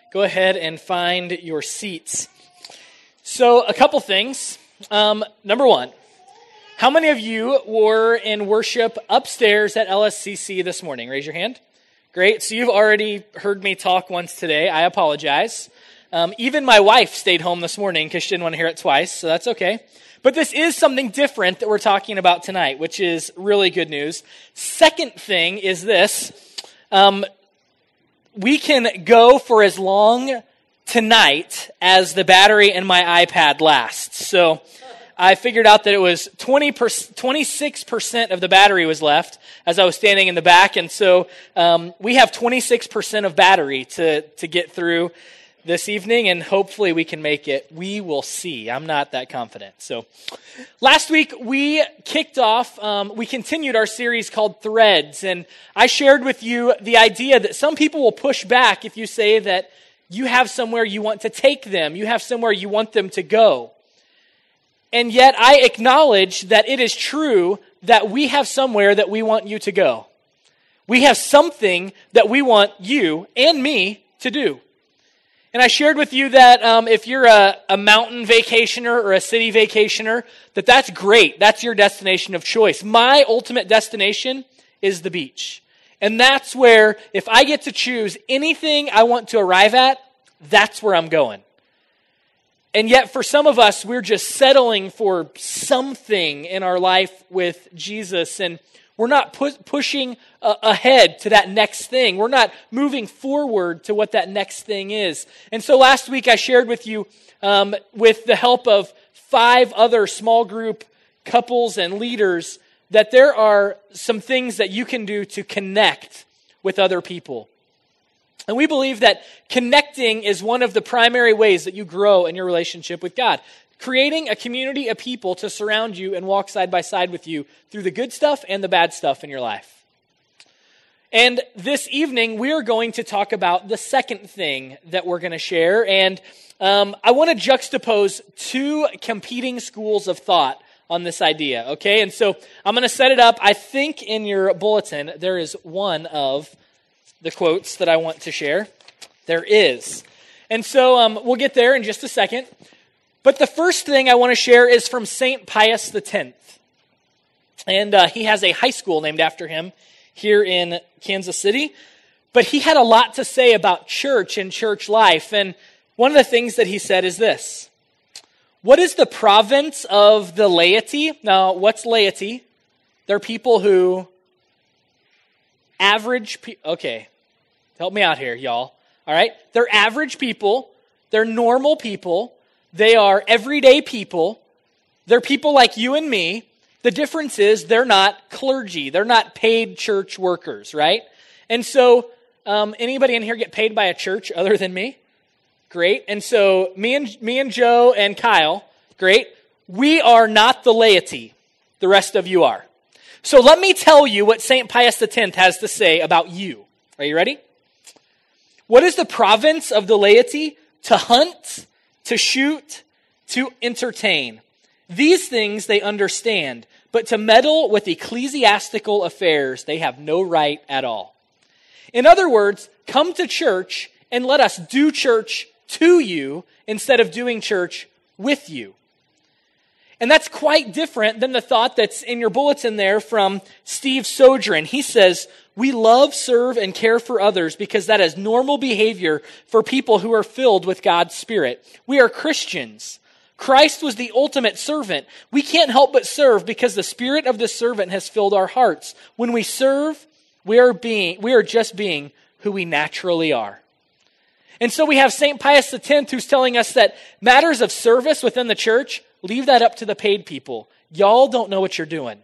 go ahead and find your seats. So, a couple things. Number one, how many of you were in worship upstairs at LSCC this morning? Raise your hand. Great. So you've already heard me talk once today. I apologize. Even my wife stayed home this morning because she didn't want to hear it twice, so that's okay. But this is something different that we're talking about tonight, which is really good news. Second thing is this. We can go for as long tonight as the battery in my iPad lasts. So I figured out that it was 26% of the battery was left as I was standing in the back. And so we have 26% of battery to get through this evening, and hopefully we can make it. We will see. I'm not that confident. So last week we kicked off, we continued our series called Threads, and I shared with you the idea that some people will push back if you say that you have somewhere you want to take them, you have somewhere you want them to go. And yet I acknowledge that it is true that we have somewhere that we want you to go. We have something that we want you and me to do. And I shared with you that if you're a mountain vacationer or a city vacationer, that's great. That's your destination of choice. My ultimate destination is the beach. And that's where, if I get to choose anything I want to arrive at, that's where I'm going. And yet for some of us, we're just settling for something in our life with Jesus, and we're not pushing ahead to that next thing. We're not moving forward to what that next thing is. And so last week I shared with you, with the help of 5 other small group couples and leaders, that there are some things that you can do to connect with other people. And we believe that connecting is one of the primary ways that you grow in your relationship with God. Creating a community of people to surround you and walk side by side with you through the good stuff and the bad stuff in your life. And this evening, we are going to talk about the second thing that we're going to share. And I want to juxtapose 2 competing schools of thought on this idea, okay? And so I'm going to set it up. I think in your bulletin, there is one of the quotes that I want to share. There is. And so we'll get there in just a second. But the first thing I want to share is from St. Pius X. And he has a high school named after him here in Kansas City. But he had a lot to say about church and church life. And one of the things that he said is this. What is the province of the laity? Now, what's laity? They're people who okay, help me out here, y'all. All right? They're average people. They're normal people. They are everyday people. They're people like you and me. The difference is they're not clergy. They're not paid church workers, right? And so, anybody in here get paid by a church other than me? Great. And so, me and Joe and Kyle, great. We are not the laity. The rest of you are. So let me tell you what St. Pius X has to say about you. Are you ready? What is the province of the laity? To hunt, to shoot, to entertain. These things they understand, but to meddle with ecclesiastical affairs they have no right at all. In other words, come to church and let us do church to you instead of doing church with you. And that's quite different than the thought that's in your bulletin there from Steve Sodrin. He says, we love, serve, and care for others because that is normal behavior for people who are filled with God's Spirit. We are Christians. Christ was the ultimate servant. We can't help but serve because the Spirit of the servant has filled our hearts. When we serve, we are just being who we naturally are. And so we have St. Pius X who's telling us that matters of service within the church, leave that up to the paid people. Y'all don't know what you're doing.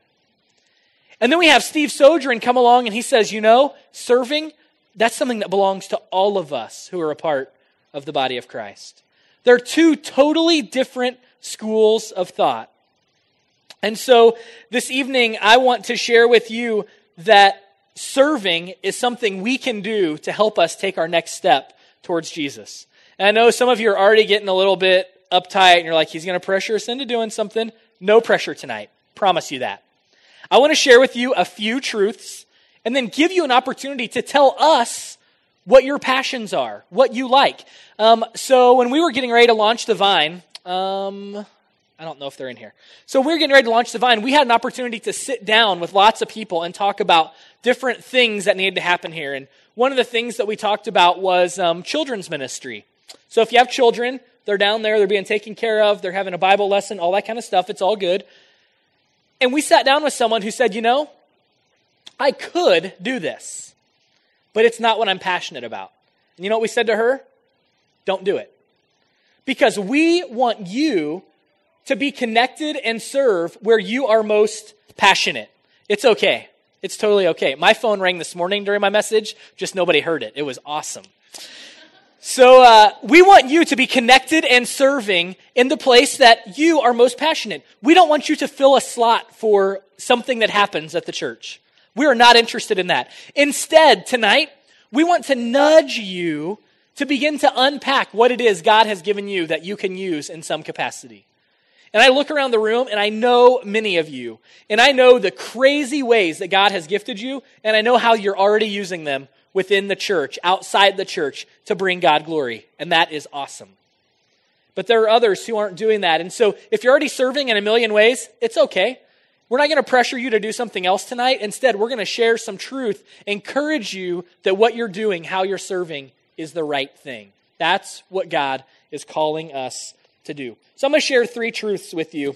And then we have Steve Sodrin come along and he says, serving, that's something that belongs to all of us who are a part of the body of Christ. They're 2 totally different schools of thought. And so this evening, I want to share with you that serving is something we can do to help us take our next step towards Jesus. And I know some of you are already getting a little bit uptight and you're like, he's going to pressure us into doing something. No pressure tonight. Promise you that. I want to share with you a few truths and then give you an opportunity to tell us what your passions are, what you like. So when we were getting ready to launch the Vine, I don't know if they're in here. So we were getting ready to launch the Vine. We had an opportunity to sit down with lots of people and talk about different things that needed to happen here. And one of the things that we talked about was children's ministry. So if you have children, they're down there, they're being taken care of, they're having a Bible lesson, all that kind of stuff. It's all good. And we sat down with someone who said, I could do this, but it's not what I'm passionate about. And you know what we said to her? Don't do it. Because we want you to be connected and serve where you are most passionate. It's okay. It's totally okay. My phone rang this morning during my message, just nobody heard it. It was awesome. So we want you to be connected and serving in the place that you are most passionate. We don't want you to fill a slot for something that happens at the church. We are not interested in that. Instead, tonight, we want to nudge you to begin to unpack what it is God has given you that you can use in some capacity. And I look around the room, and I know many of you, and I know the crazy ways that God has gifted you, and I know how you're already using them within the church, outside the church, to bring God glory, and that is awesome. But there are others who aren't doing that, and so if you're already serving in a million ways, it's okay. We're not going to pressure you to do something else tonight. Instead, we're going to share some truth, encourage you that what you're doing, how you're serving, is the right thing. That's what God is calling us to do. So I'm going to share 3 truths with you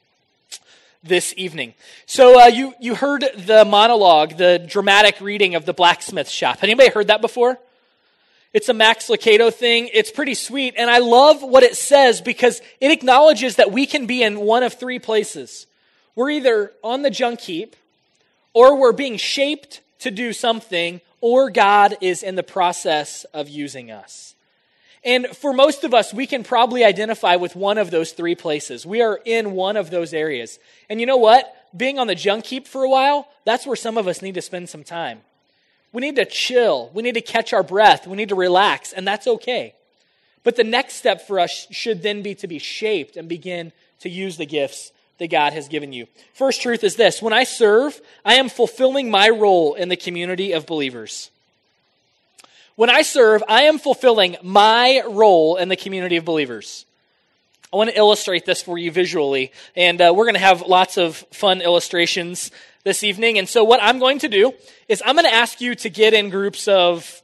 this evening. So you heard the monologue, the dramatic reading of The Blacksmith Shop. Anybody heard that before? It's a Max Lucado thing. It's pretty sweet, and I love what it says because it acknowledges that we can be in one of 3 places. We're either on the junk heap, or we're being shaped to do something, or God is in the process of using us. And for most of us, we can probably identify with one of those 3 places. We are in one of those areas. And you know what? Being on the junk heap for a while, that's where some of us need to spend some time. We need to chill. We need to catch our breath. We need to relax, and that's okay. But the next step for us should then be to be shaped and begin to use the gifts that God has given you. First truth is this: when I serve, I am fulfilling my role in the community of believers. When I serve, I am fulfilling my role in the community of believers. I want to illustrate this for you visually, and we're going to have lots of fun illustrations this evening. And so what I'm going to do is I'm going to ask you to get in groups of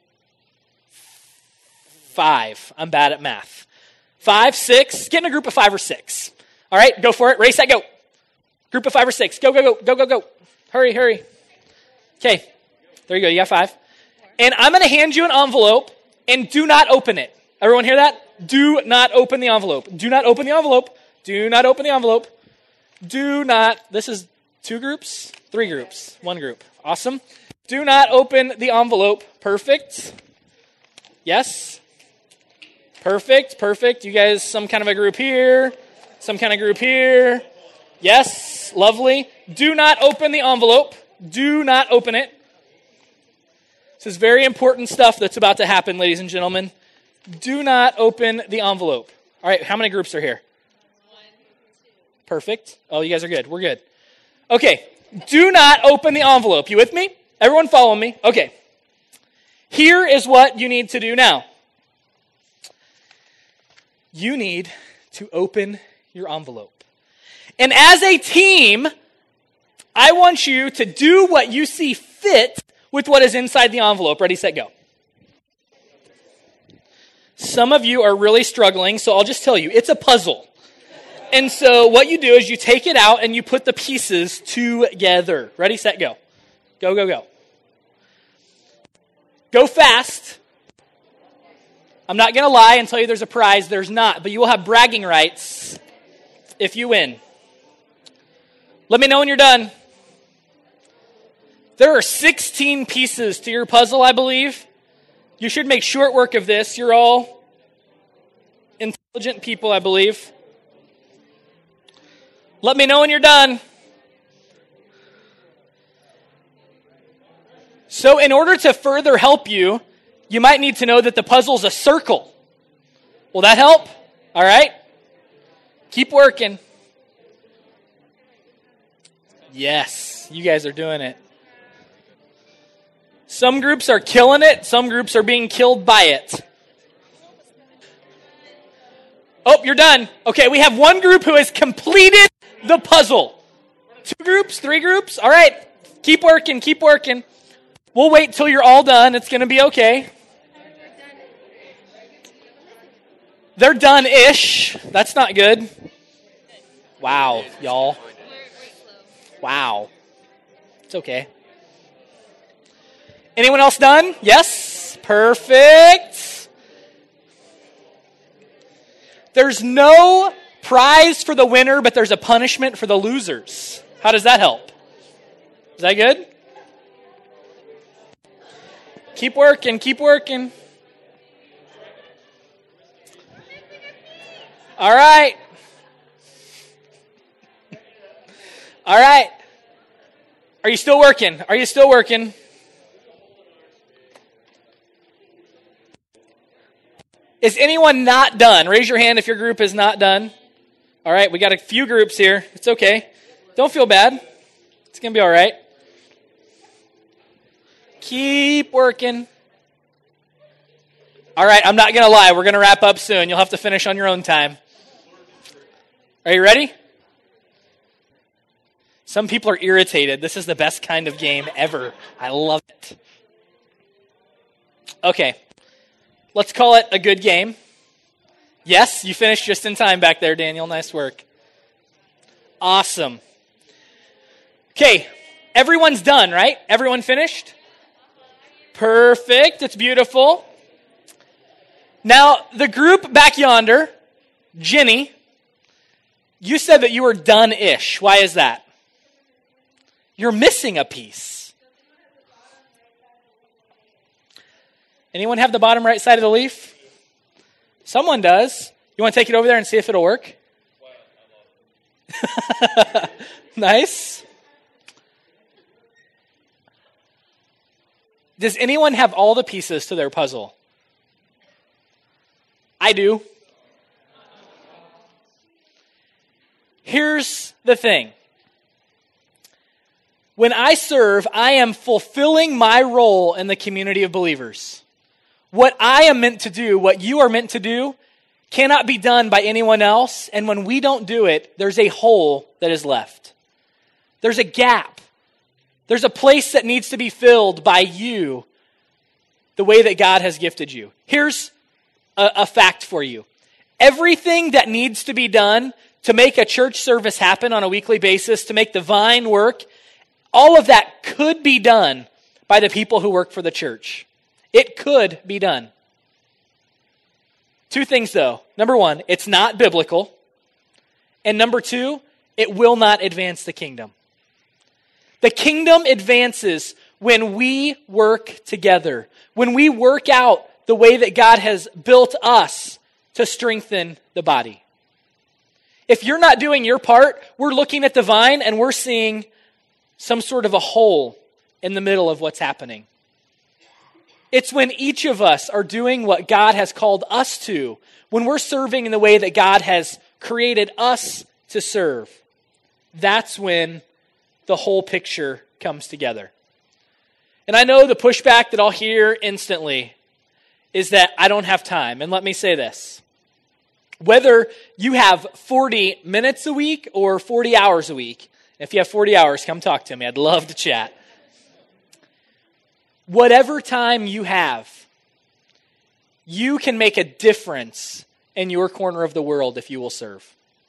5. I'm bad at math. 5, 6. Get in a group of 5 or 6. All right, go for it. Ready, set, go. Group of 5 or 6. Go, go, go, go, go, go. Hurry, hurry. Okay, there you go. You got 5. And I'm going to hand you an envelope, and do not open it. Everyone hear that? Do not open the envelope. Do not open the envelope. Do not open the envelope. Do not. This is 2 groups? 3 groups. 1 group. Awesome. Do not open the envelope. Perfect. Yes. Perfect. Perfect. You guys, some kind of a group here. Some kind of group here. Yes. Lovely. Do not open the envelope. Do not open it. This is very important stuff that's about to happen, ladies and gentlemen. Do not open the envelope. All right, how many groups are here? 1, 2. Perfect. Oh, you guys are good. We're good. Okay, do not open the envelope. You with me? Everyone follow me? Okay. Here is what you need to do now. You need to open your envelope. And as a team, I want you to do what you see fit with what is inside the envelope. Ready, set, go. Some of you are really struggling, so I'll just tell you, it's a puzzle. And so what you do is you take it out and you put the pieces together. Ready, set, go. Go, go, go. Go fast. I'm not going to lie and tell you there's a prize. There's not, but you will have bragging rights if you win. Let me know when you're done. There are 16 pieces to your puzzle, I believe. You should make short work of this. You're all intelligent people, I believe. Let me know when you're done. So in order to further help you, you might need to know that the puzzle's a circle. Will that help? All right. Keep working. Yes, you guys are doing it. Some groups are killing it. Some groups are being killed by it. Oh, you're done. Okay, we have one group who has completed the puzzle. 2 groups, 3 groups. All right, keep working, keep working. We'll wait till you're all done. It's going to be okay. They're done-ish. That's not good. Wow, y'all. Wow. It's okay. Anyone else done? Yes? Perfect. There's no prize for the winner, but there's a punishment for the losers. How does that help? Is that good? Keep working, keep working. All right. All right. Are you still working? Are you still working? Is anyone not done? Raise your hand if your group is not done. All right, we got a few groups here. It's okay. Don't feel bad. It's going to be all right. Keep working. All right, I'm not going to lie. We're going to wrap up soon. You'll have to finish on your own time. Are you ready? Some people are irritated. This is the best kind of game ever. I love it. Okay. Let's call it a good game. Yes, you finished just in time back there, Daniel. Nice work. Awesome. Okay, everyone's done, right? Everyone finished? Perfect. It's beautiful. Now, the group back yonder, Jenny, you said that you were done-ish. Why is that? You're missing a piece. Anyone have the bottom right side of the leaf? Someone does. You want to take it over there and see if it'll work? Nice. Does anyone have all the pieces to their puzzle? I do. Here's the thing. When I serve, I am fulfilling my role in the community of believers. What I am meant to do, what you are meant to do, cannot be done by anyone else. And when we don't do it, there's a hole that is left. There's a gap. There's a place that needs to be filled by you the way that God has gifted you. Here's a fact for you. Everything that needs to be done to make a church service happen on a weekly basis, to make the vine work, all of that could be done by the people who work for the church. It could be done. 2 things though. Number 1, it's not biblical. And number 2, it will not advance the kingdom. The kingdom advances when we work together. When we work out the way that God has built us to strengthen the body. If you're not doing your part, we're looking at the vine and we're seeing some sort of a hole in the middle of what's happening. It's when each of us are doing what God has called us to, when we're serving in the way that God has created us to serve. That's when the whole picture comes together. And I know the pushback that I'll hear instantly is that I don't have time. And let me say this. Whether you have 40 minutes a week or 40 hours a week, if you have 40 hours, come talk to me. I'd love to chat. Whatever time you have, you can make a difference in your corner of the world if you will serve.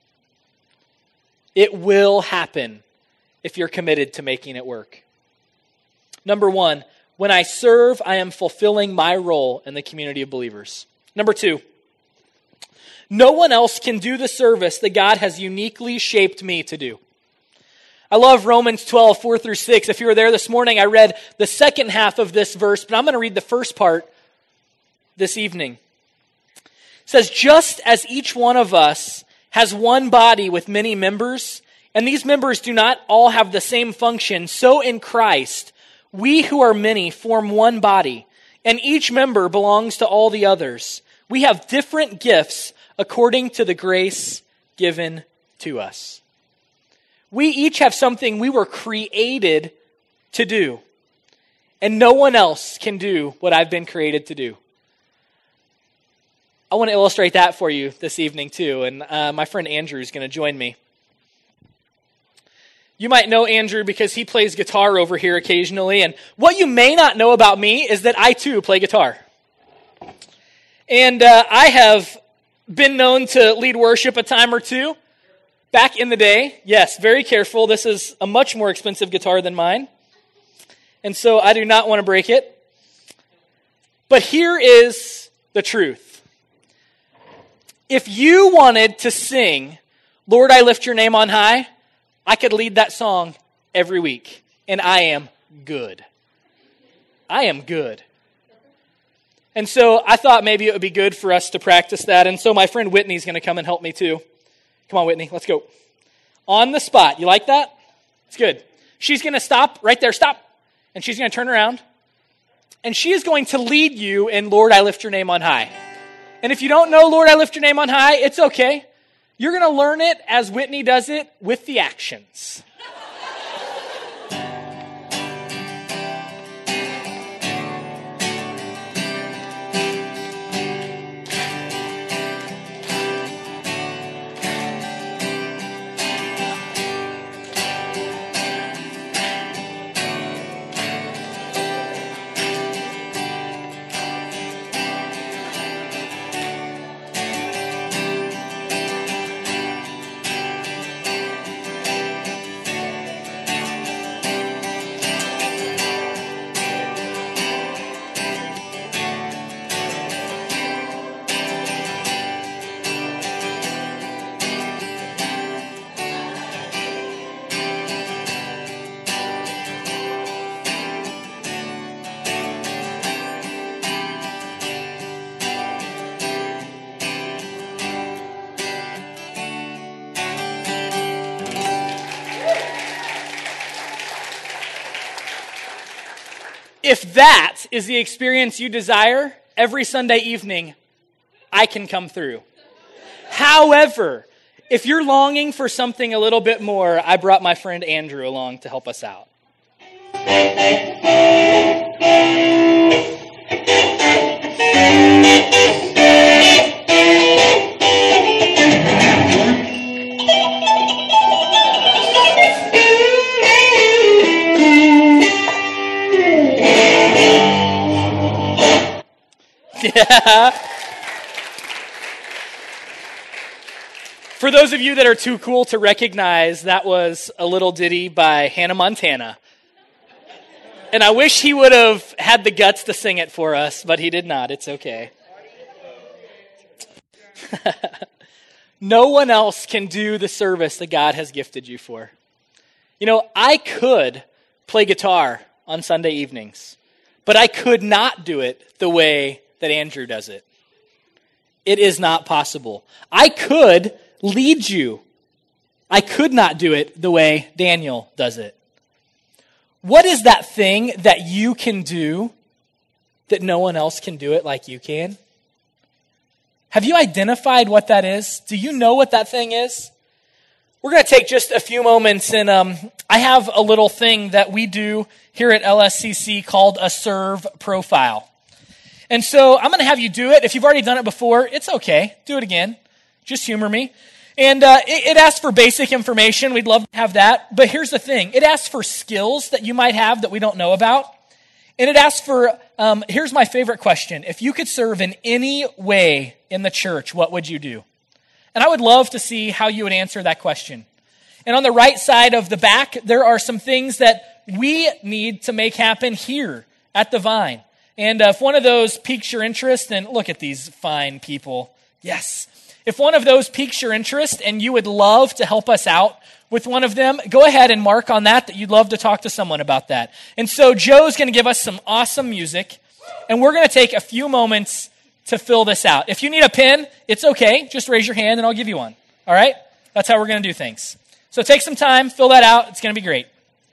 It will happen if you're committed to making it work. Number 1, when I serve, I am fulfilling my role in the community of believers. Number 2, no one else can do the service that God has uniquely shaped me to do. I love Romans 12, 4 through 6. If you were there this morning, I read the second half of this verse, but I'm going to read the first part this evening. It says, just as each one of us has one body with many members, and these members do not all have the same function, so in Christ, we who are many form one body, and each member belongs to all the others. We have different gifts according to the grace given to us. We each have something we were created to do. and no one else can do what I've been created to do. I want to illustrate that for you this evening too, and my friend Andrew is going to join me. You might know Andrew because he plays guitar over here occasionally, and what you may not know about me is that I too play guitar. And I have been known to lead worship a time or two back in the day. Yes, very careful. This is a much more expensive guitar than mine, and so I do not want to break it. But here is the truth. If you wanted to sing, Lord, I lift your name on high, I could lead that song every week, and I am good. I am good. And so I thought maybe it would be good for us to practice that, and so my friend Whitney's going to come and help me too. Come on, Whitney, let's go. On the spot. You like that? It's good. She's going to stop right there, stop, and she's going to turn around, and she is going to lead you in Lord, I lift your name on high. And if you don't know Lord, I lift your name on high, it's okay. You're going to learn it as Whitney does it with the actions. If that is the experience you desire, every Sunday evening, I can come through. However, if you're longing for something a little bit more, I brought my friend Andrew along to help us out. Yeah. For those of you that are too cool to recognize, that was a little ditty by Hannah Montana. And I wish he would have had the guts to sing it for us, but he did not. It's okay. No one else can do the service that God has gifted you for. You know, I could play guitar on Sunday evenings, but I could not do it the way that Andrew does it. It is not possible. I could lead you. I could not do it the way Daniel does it. What is that thing that you can do that no one else can do it like you can? Have you identified what that is? Do you know what that thing is? We're going to take just a few moments, and I have a little thing that we do here at LSCC called a serve profile. And so I'm going to have you do it. If you've already done it before, it's okay. Do it again. Just humor me. And it asks for basic information. We'd love to have that. But here's the thing. It asks for skills that you might have that we don't know about. And it asks for, here's my favorite question. If you could serve in any way in the church, what would you do? And I would love to see how you would answer that question. And on the right side of the back, there are some things that we need to make happen here at the Vine. And if one of those piques your interest, and look at these fine people. Yes. If one of those piques your interest and you would love to help us out with one of them, go ahead and mark on that you'd love to talk to someone about that. And so Joe's going to give us some awesome music, and we're going to take a few moments to fill this out. If you need a pen, it's okay. Just raise your hand and I'll give you one. All right? That's how we're going to do things. So take some time, fill that out. It's going to be great.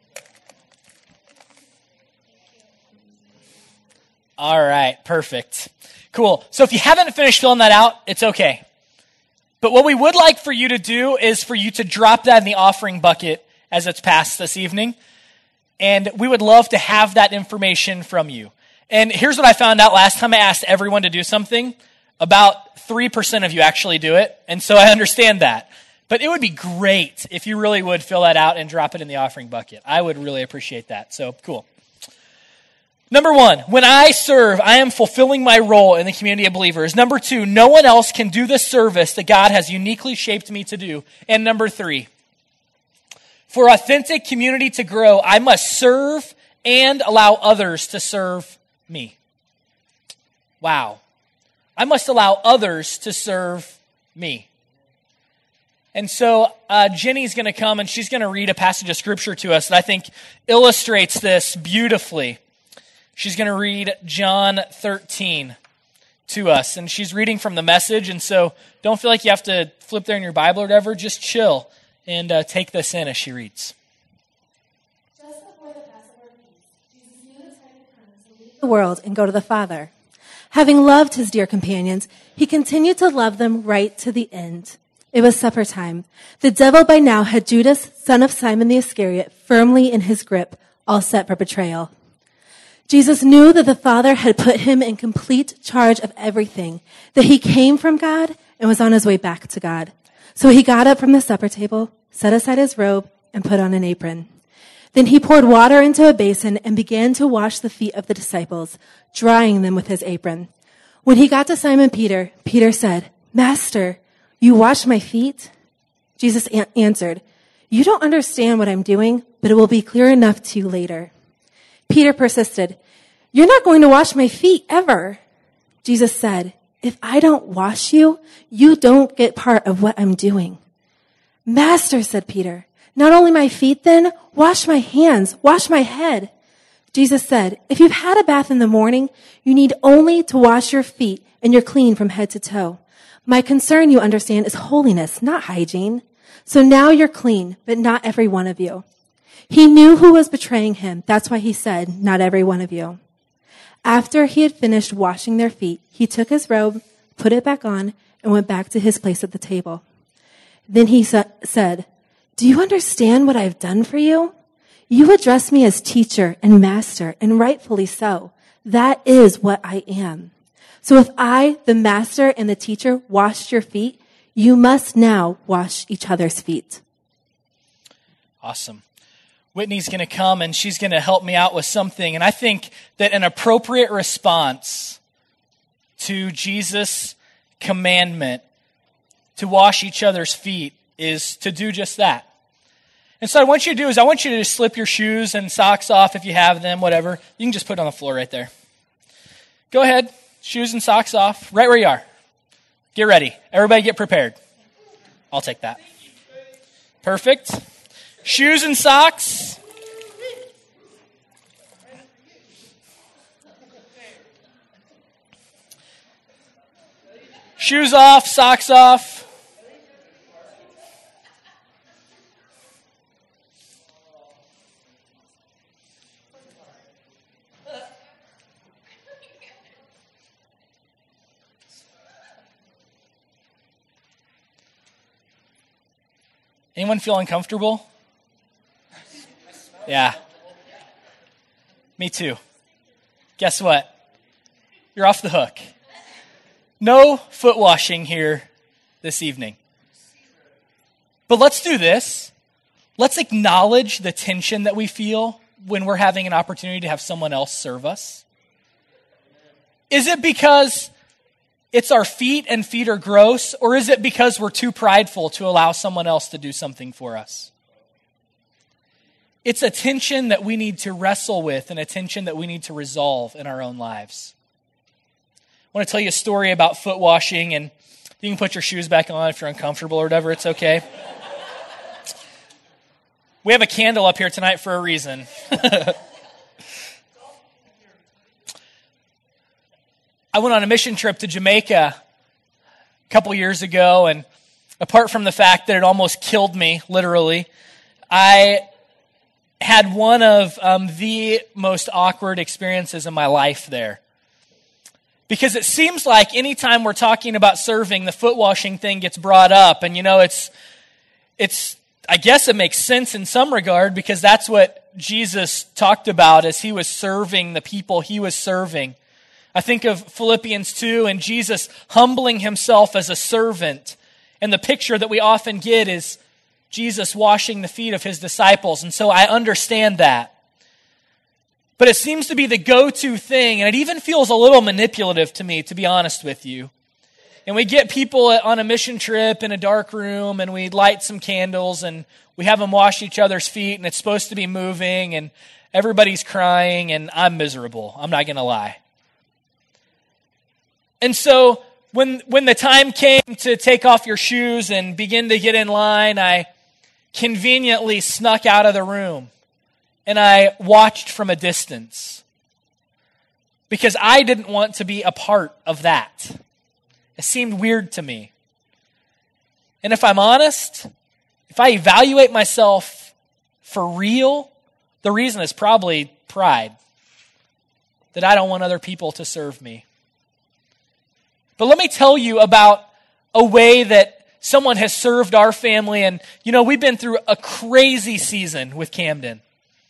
All right, perfect. Cool. So if you haven't finished filling that out, it's okay. But what we would like for you to do is for you to drop that in the offering bucket as it's passed this evening. And we would love to have that information from you. And here's what I found out last time I asked everyone to do something. About 3% of you actually do it. And so I understand that. But it would be great if you really would fill that out and drop it in the offering bucket. I would really appreciate that. So cool. Number 1, when I serve, I am fulfilling my role in the community of believers. Number 2, no one else can do the service that God has uniquely shaped me to do. And number 3, for authentic community to grow, I must serve and allow others to serve me. Wow. I must allow others to serve me. And so Jenny's going to come and she's going to read a passage of scripture to us that I think illustrates this beautifully. She's going to read John 13 to us. And she's reading from the Message. And so don't feel like you have to flip there in your Bible or whatever. Just chill and take this in as she reads. Just before the Passover feast, Jesus knew the time had come to leave the world and go to the Father. Having loved his dear companions, he continued to love them right to the end. It was supper time. The devil by now had Judas, son of Simon the Iscariot, firmly in his grip, all set for betrayal. Jesus knew that the Father had put him in complete charge of everything, that he came from God and was on his way back to God. So he got up from the supper table, set aside his robe, and put on an apron. Then he poured water into a basin and began to wash the feet of the disciples, drying them with his apron. When he got to Simon Peter, Peter said, "Master, you wash my feet?" Jesus answered, "You don't understand what I'm doing, but it will be clear enough to you later." Peter persisted, "You're not going to wash my feet ever." Jesus said, "If I don't wash you, you don't get part of what I'm doing." "Master," said Peter, "not only my feet then, wash my hands, wash my head." Jesus said, "If you've had a bath in the morning, you need only to wash your feet and you're clean from head to toe. My concern, you understand, is holiness, not hygiene. So now you're clean, but not every one of you." He knew who was betraying him. That's why he said, "Not every one of you." After he had finished washing their feet, he took his robe, put it back on, and went back to his place at the table. Then he said, "Do you understand what I've done for you? You address me as teacher and master, and rightfully so. That is what I am. So if I, the master and the teacher, washed your feet, you must now wash each other's feet." Awesome. Whitney's going to come and she's going to help me out with something. And I think that an appropriate response to Jesus' commandment to wash each other's feet is to do just that. And so what I want you to do is I want you to just slip your shoes and socks off if you have them, whatever. You can just put it on the floor right there. Go ahead, shoes and socks off, right where you are. Get ready. Everybody get prepared. I'll take that. Perfect. Shoes and socks. Shoes off, socks off. Anyone feel uncomfortable? Yeah. Me too. Guess what? You're off the hook. No foot washing here this evening. But let's do this. Let's acknowledge the tension that we feel when we're having an opportunity to have someone else serve us. Is it because it's our feet and feet are gross, or is it because we're too prideful to allow someone else to do something for us? It's a tension that we need to wrestle with and a tension that we need to resolve in our own lives. I want to tell you a story about foot washing, and you can put your shoes back on if you're uncomfortable or whatever, it's okay. We have a candle up here tonight for a reason. I went on a mission trip to Jamaica a couple years ago, and apart from the fact that it almost killed me, literally, I had one of the most awkward experiences in my life there. Because it seems like anytime we're talking about serving, the foot washing thing gets brought up. And, you know, it's I guess it makes sense in some regard because that's what Jesus talked about as he was serving the people he was serving. I think of Philippians 2 and Jesus humbling himself as a servant. And the picture that we often get is Jesus washing the feet of his disciples. And so I understand that. But it seems to be the go-to thing, and it even feels a little manipulative to me, to be honest with you. And we get people on a mission trip in a dark room, and we light some candles, and we have them wash each other's feet, and it's supposed to be moving, and everybody's crying, and I'm miserable. I'm not going to lie. And so when the time came to take off your shoes and begin to get in line, I conveniently snuck out of the room, and I watched from a distance because I didn't want to be a part of that. It seemed weird to me. And if I'm honest, if I evaluate myself for real, the reason is probably pride. That I don't want other people to serve me. But let me tell you about a way that someone has served our family. And, we've been through a crazy season with Camden.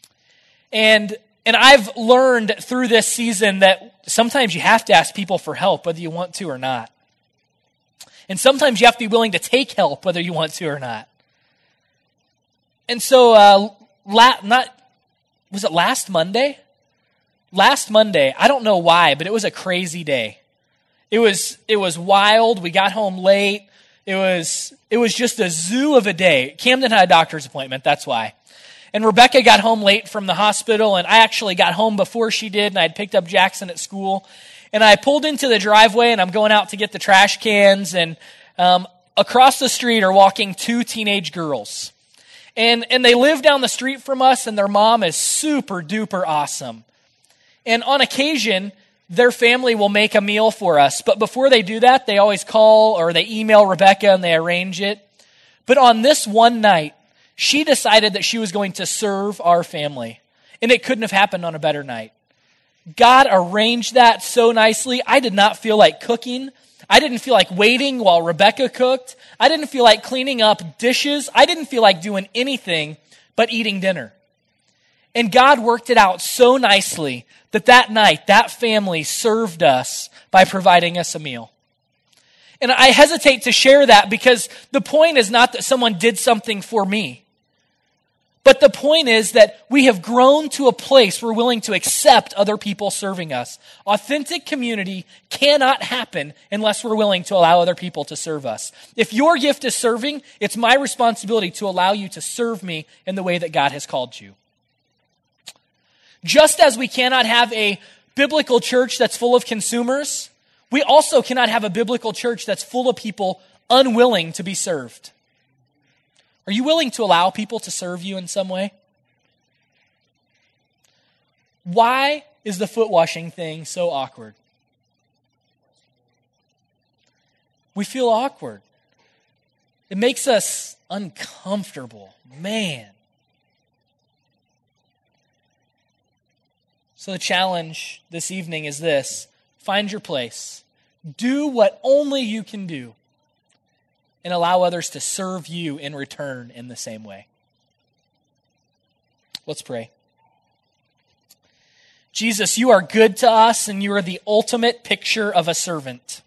And I've learned through this season that sometimes you have to ask people for help, whether you want to or not. And sometimes you have to be willing to take help, whether you want to or not. And so, was it last Monday? Last Monday, I don't know why, but it was a crazy day. It was wild. We got home late. It was just a zoo of a day. Camden had a doctor's appointment, that's why. And Rebecca got home late from the hospital, and I actually got home before she did, and I had picked up Jackson at school. And I pulled into the driveway, and I'm going out to get the trash cans, and across the street are walking two teenage girls. And they live down the street from us, and their mom is super duper awesome. And on occasion, their family will make a meal for us. But before they do that, they always call or they email Rebecca and they arrange it. But on this one night, she decided that she was going to serve our family. And it couldn't have happened on a better night. God arranged that so nicely. I did not feel like cooking. I didn't feel like waiting while Rebecca cooked. I didn't feel like cleaning up dishes. I didn't feel like doing anything but eating dinner. And God worked it out so nicely that night, that family served us by providing us a meal. And I hesitate to share that because the point is not that someone did something for me. But the point is that we have grown to a place we're willing to accept other people serving us. Authentic community cannot happen unless we're willing to allow other people to serve us. If your gift is serving, it's my responsibility to allow you to serve me in the way that God has called you. Just as we cannot have a biblical church that's full of consumers, we also cannot have a biblical church that's full of people unwilling to be served. Are you willing to allow people to serve you in some way? Why is the foot washing thing so awkward? We feel awkward. It makes us uncomfortable. Man. So the challenge this evening is this. Find your place. Do what only you can do. And allow others to serve you in return in the same way. Let's pray. Jesus, you are good to us, and you are the ultimate picture of a servant.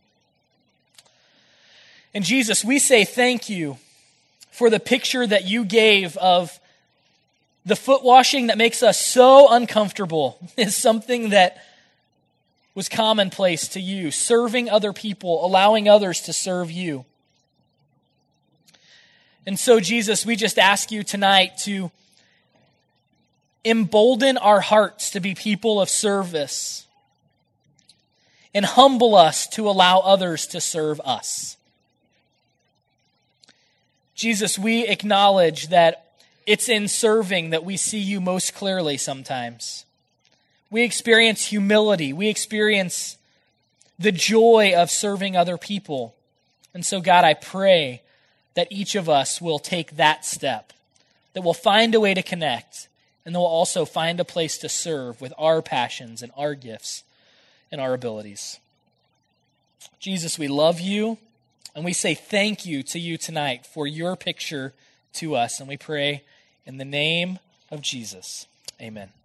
And Jesus, we say thank you for the picture that you gave of the foot washing that makes us so uncomfortable is something that was commonplace to you. Serving other people, allowing others to serve you. And so, Jesus, we just ask you tonight to embolden our hearts to be people of service and humble us to allow others to serve us. Jesus, we acknowledge that it's in serving that we see you most clearly sometimes. We experience humility. We experience the joy of serving other people. And so, God, I pray that each of us will take that step, that we'll find a way to connect, and that we'll also find a place to serve with our passions and our gifts and our abilities. Jesus, we love you, and we say thank you to you tonight for your picture to us, and we pray in the name of Jesus. Amen.